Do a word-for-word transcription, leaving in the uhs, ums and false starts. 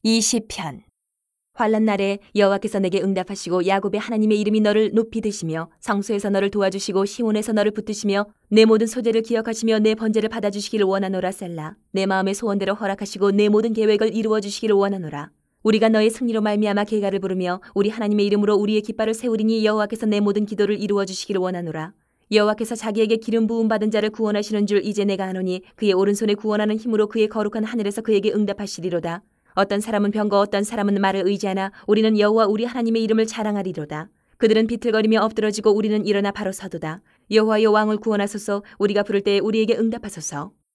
이십 편. 환난 날에 여호와께서 내게 응답하시고 야곱의 하나님의 이름이 너를 높이 드시며 성소에서 너를 도와주시고 시온에서 너를 붙드시며 내 모든 소재를 기억하시며 내 번제를 받아주시기를 원하노라. 셀라. 내 마음의 소원대로 허락하시고 내 모든 계획을 이루어 주시기를 원하노라. 우리가 너의 승리로 말미암아 계가를 부르며 우리 하나님의 이름으로 우리의 깃발을 세우리니 여호와께서 내 모든 기도를 이루어 주시기를 원하노라. 여호와께서 자기에게 기름 부음 받은 자를 구원하시는 줄 이제 내가 아노니 그의 오른손에 구원하는 힘으로 그의 거룩한 하늘에서 그에게 응답하시리로다. 어떤 사람은 병거 어떤 사람은 말을 의지하나 우리는 여호와 우리 하나님의 이름을 자랑하리로다. 그들은 비틀거리며 엎드러지고 우리는 일어나 바로 서도다. 여호와여 왕을 구원하소서. 우리가 부를 때에 우리에게 응답하소서.